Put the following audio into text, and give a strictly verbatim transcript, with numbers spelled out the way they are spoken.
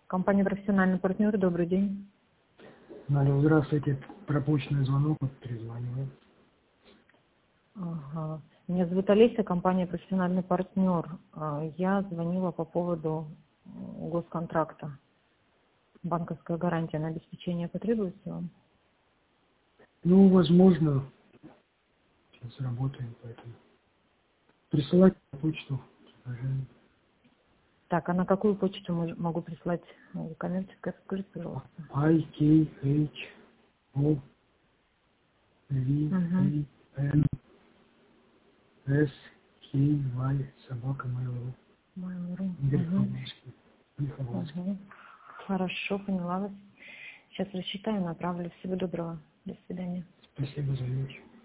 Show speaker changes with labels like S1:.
S1: Компания «Профессиональный партнер», добрый день.
S2: Алло, здравствуйте. Пропущенный звонок, вот перезваниваю.
S1: Ага. Меня зовут Олеся, компания «Профессиональный партнер». Я звонила по поводу госконтракта. Банковская гарантия на обеспечение потребуется вам?
S2: Ну, возможно. Сейчас работаем, поэтому. Присылать на почту. Предложение.
S1: Так, а на какую почту мож- могу прислать? Коммерческая, скажите, пожалуйста.
S2: I, K, H, O, V,
S1: Угу.
S2: A, N, S, K, Y, собака Mail.ru.
S1: Mail.ru.
S2: Игорь
S1: Угу.
S2: Хованский. Михайловский.
S1: Угу. Хорошо, поняла вас. Сейчас рассчитаю, направлю. Всего доброго. До свидания.
S2: Спасибо за вечер.